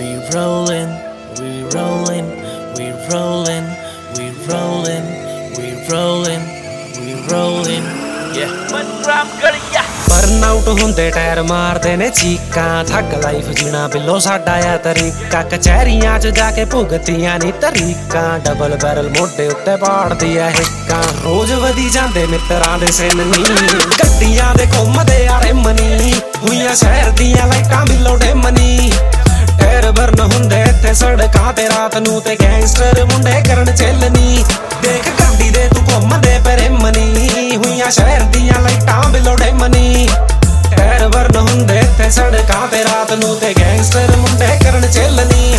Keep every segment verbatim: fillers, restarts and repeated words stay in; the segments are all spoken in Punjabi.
We rollin', we rollin', we rollin', we rollin', we rollin', we rollin', yeah. Burn out ਹੁੰਦੇ ਟਾਇਰ ਮਾਰਦੇ ਨੇ ਚੀਕਾਂ ਥੱਕ ਲਾਈਫ ਜੀਣਾ ਬਿੱਲੋ ਸਾਡਾ ਆ ਤਰੀਕਾ ਕਚਹਿਰੀਆਂ 'ਚ ਜਾ ਕੇ ਭੁਗਤੀਆਂ ਨੀ ਤਰੀਕਾਂ ਡਬਲ ਬੈਰਲ ਮੋਢੇ ਉੱਤੇ ਪਾੜਦੀ ਆ ਹਿੱਕਾਂ ਰੋਜ਼ ਵਧੀ ਜਾਂਦੇ ਮਿੱਤਰਾਂ ਦੇ ਸਿਨ ਨੀ ਗੱਡੀਆਂ ਦੇ ਘੁੰਮਦੇ ਆ ਰਿਮ ਨੀ ਹੋਈਆਂ ਸ਼ਹਿਰ ਦੀਆਂ ਲਾਈਟਾਂ ਬਿੱਲੋ ਡਿਮ ਨੀ ਟਾਇਰ ਬਰਨ ਹੁੰਦੇ ਇੱਥੇ ਸੜਕਾਂ ਤੇ ਰਾਤ ਨੂੰ ਤੇ ਗੈਂਗਸਟਰ ਮੁੰਡੇ ਕਰਨ ਚਿੱਲ ਨੀ ਦੇਖ ਗੱਡੀ ਦੇ ਤੂੰ ਘੁੰਮਦੇ ਪੈ ਰਿਮ ਨੀ ਹੋਈਆਂ ਸ਼ਹਿਰ ਦੀਆਂ ਲਾਈਟਾਂ ਬਿੱਲੋ ਡਿਮ ਨੀ ਟਾਇਰ ਬਰਨ ਹੁੰਦੇ ਇੱਥੇ ਸੜਕਾਂ ਤੇ ਰਾਤ ਨੂੰ ਤੇ ਗੈਂਗਸਟਰ ਮੁੰਡੇ ਕਰਨ ਚਿੱਲ ਨੀ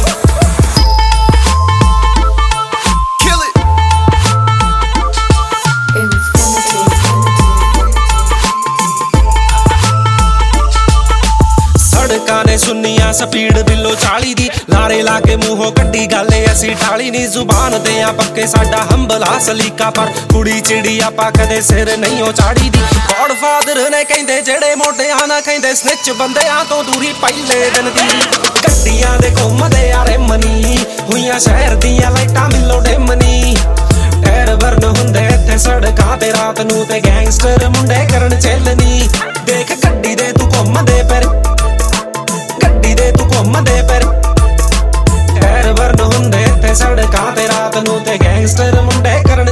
ਸੜਕਾਂ ਨੇ ਸੁਣੀਆਂ ਸਪੀਡ ਬਿੱਲੋ ਚਾਲੀ ਦੀ ਲਾਰੇ ਲਾ ਕੇ ਮੂੰਹੋਂ ਕੱਢੀ ਗੱਲ ਅਸੀਂ ਠਾਲੀ ਨੀ ਜ਼ੁਬਾਨ ਤੇ ਆ ਪੱਕੇ ਸਾਡਾ ਹੰਬਲਾ ਸਲੀਕਾ ਪਰ ਕੁੜੀ ਚਿੜੀ ਆਪਾਂ ਕਦੇ ਸਿਰ ਨਹੀਂ ਉਹ ਚਾੜੀ ਦੀ ਗੋਡ ਫਾਦਰ ਨੇ ਕਹਿੰਦੇ ਜਿਹੜੇ ਮੋਢਿਆਂ ਨਾ ਕਹਿੰਦੇ ਸਨਿਚ ਬੰਦਿਆਂ ਤੋਂ ਦੂਰੀ ਪਹਿਲੇ ਦਿਨ ਦੀ ਗੱਡੀਆਂ ਦੇ ਘੁੰਮਦੇ ਆ ਰਿਮ ਨੀ ਹੋਈਆਂ ਸ਼ਹਿਰ ਦੀਆਂ ਲਾਈਟਾਂ ਬਿੱਲੋ ਡਿਮ ਨੀ ਟਾਇਰ ਬਰਨ ਹੁੰਦੇ ਇੱਥੇ ਸੜਕਾਂ ਤੇ ਰਾਤ ਨੂੰ ਤੇ ਗੈਂਗਸਟਰ ਮੁੰਡੇ ਕਰਨ ਚਿੱਲ ਨੀ ਦੇਖ ਗੱਡੀ ਦੇ ਤੂੰ ਘੁੰਮਦੇ ਪਰ ਗੱਡੀ ਦੇ ਤੂੰ ਘੁੰਮਦੇ ਪਰ ਟਾਇਰ ਬਰਨ ਹੁੰਦੇ ਇੱਥੇ ਸੜਕਾਂ ਤੇ ਰਾਤ ਨੂੰ ਤੇ ਗੈਂਗਸਟਰ ਮੁੰਡੇ ਕਰਨ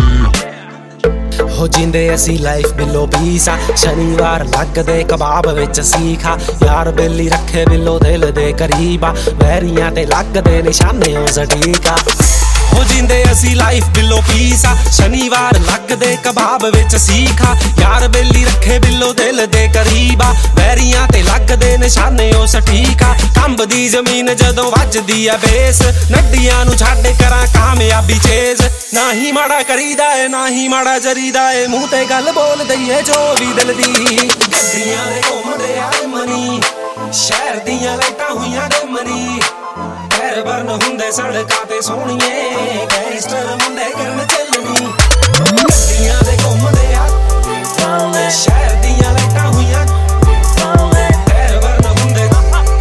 ਹੋ ਜਿੰਦੇ ਅਸੀਂ ਲਾਈਫ ਬਿੱਲੋ ਪੀਸਾ ਸ਼ਨੀਵਾਰ ਲੱਗਦੇ ਕਬਾਬ ਵਿੱਚ ਸੀਖਾ ਯਾਰ ਬੇਲੀ ਰੱਖੇ ਬਿੱਲੋ ਦਿਲ ਦੇ ਕਰੀਬਾ ਵੈਰੀਆਂ ਤੇ ਲੱਗਦੇ ਨਿਸ਼ਾਨੇ ਉਹ ਜ਼ਡੀਕਾ ਹੋ ਜਿੰਦੇ ਅਸੀਂ ਲਾਈਫ ਬਿੱਲੋ ਪੀਸਾ ਸ਼ਨੀਵਾਰ ਲੱਗਦੇ ਕਬਾਬ ਵਿੱਚ ਸੀਖਾ ਯਾਰ ਬੇਲੀ ਰੱਖੇ ਬਿੱਲੋ ਦਿਲ ਦੇ ਕਰੀਬਾ ਵੈਰੀਆਂ ਤੇ ਲੱਗਦੇ ਨਿਸ਼ਾਨੇ ਉਹ ਸਟੀਕਾ ਕੰਬਦੀ ਜ਼ਮੀਨ ਜਦੋਂ ਵੱਜਦੀ ਆ ਬੇਸ ਨੱਡੀਆਂ ਨੂੰ ਛੱਡ ਕਰਾਂ ਕਾਮਯਾਬੀ ਚੇਜ਼ ਨਾ ਹੀ ਮਾੜਾ ਕਰੀਦਾ ਏ ਨਾ ਹੀ ਮਾੜਾ ਜਰੀਦਾ ਏ ਮੂੰਹ ਤੇ ਗੱਲ ਬੋਲ ਦਈਏ ਜੋ ਵੀ ਦਿਲ ਦੀ ਗੱਡੀਆਂ ਦੇ ਘੁੰਮਦੇ ਆ ਮਨੀ ਸ਼ਹਿਰ ਦੀਆਂ ਲਾਈਟਾਂ ਹੋਈਆਂ ਨੇ ਮਨੀ ਟਾਇਰ ਬਰਨ ਹੁੰਦੇ ਸੜਕਾਂ ਤੇ ਸੋਹਣੀਏ ਗੈਂਗਸਟਰ ਮੁੰਡੇ ਕਰਨ ਚੱਲਣੀ ਗੱਡੀਆਂ ਦੇ ਘੁੰਮਦੇ ਆ ਸ਼ਹਿਰ ਦੀਆਂ ਲਾਈਟਾਂ ਹੋਈਆਂ ਟਾਇਰ ਬਰਨ ਹੁੰਦੇ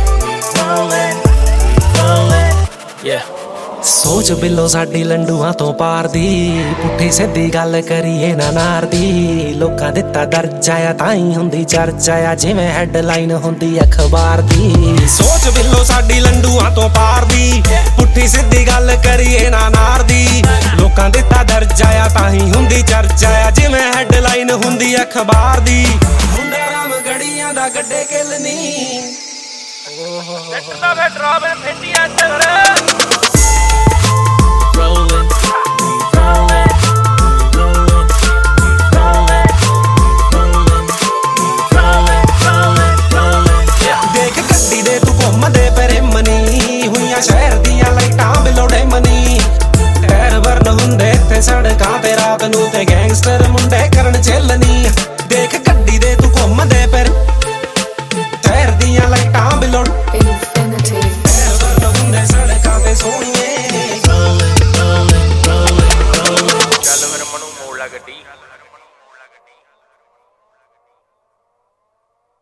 ਸੋਚ ਬਿੱਲੋ ਸਾਡੀ ਲੰਡੂਆਂ ਤੋਂ ਪਾਰ ਦੀ ਪੁੱਠੀ ਸਿੱਧੀ ਗੱਲ ਕਰੀਏ ਨਾ ਨਾਰ ਦੀ ਲੋਕਾਂ ਦਿੱਤਾ ਦਰਜਾ ਆ ਤਾਂ ਹੀ ਹੁੰਦੀ ਚਰਚਾ ਆ ਜਿਵੇਂ ਹੈਡਲਾਈਨ ਹੁੰਦੀ ਅਖਬਾਰ ਦੀ ਸੋਚ ਬਿੱਲੋ ਸਾਡੀ ਲੰਡੂਆਂ ਤੋਂ ਪਾਰ ਦੀ ਪੁੱਠੀ ਸਿੱਧੀ ਗੱਲ ਕਰੀਏ ਨਾ ਨਾਰ ਦੀ ਲੋਕਾਂ ਦਿੱਤਾ ਦਰਜਾ ਆ ਤਾਂ ਹੀ ਹੁੰਦੀ ਚਰਚਾ ਆ ਜਿਵੇਂ ਹੈਡਲਾਈਨ ਹੁੰਦੀ ਅਖਬਾਰ ਦੀ ਮੁੰਡਾ ਰਾਮ ਗੜੀਆਂ ਦਾ ਗੱਡੇ ਕਿੱਲ ਨੀ ਟੱਕਦਾ ਵੇ ਡਰਾਵੇ ਫੇਟੀਆਂ ਚੱਲ Rollin', we rollin', we rollin', we rollin', rollin', rollin', rollin', rollin', yeah. ਦੇਖ ਗੱਡੀ ਦੇ ਤੂੰ ਘੁੰਮਦੇ ਪੈ ਰਿਮ ਨੀ ਹੋਈਆਂ ਸ਼ਹਿਰ ਦੀਆਂ ਲਾਈਟਾਂ ਬਿੱਲੋ ਡਿਮ ਨੀ ਟਾਇਰ ਬਰਨ ਹੁੰਦੇ ਇੱਥੇ ਸੜਕਾਂ ਤੇ ਰਾਤ ਨੂੰ ਤੇ ਗੈਂਗਸਟਰ ਮੁੰਡੇ ਕਰਨ ਚਿੱਲ ਨੀ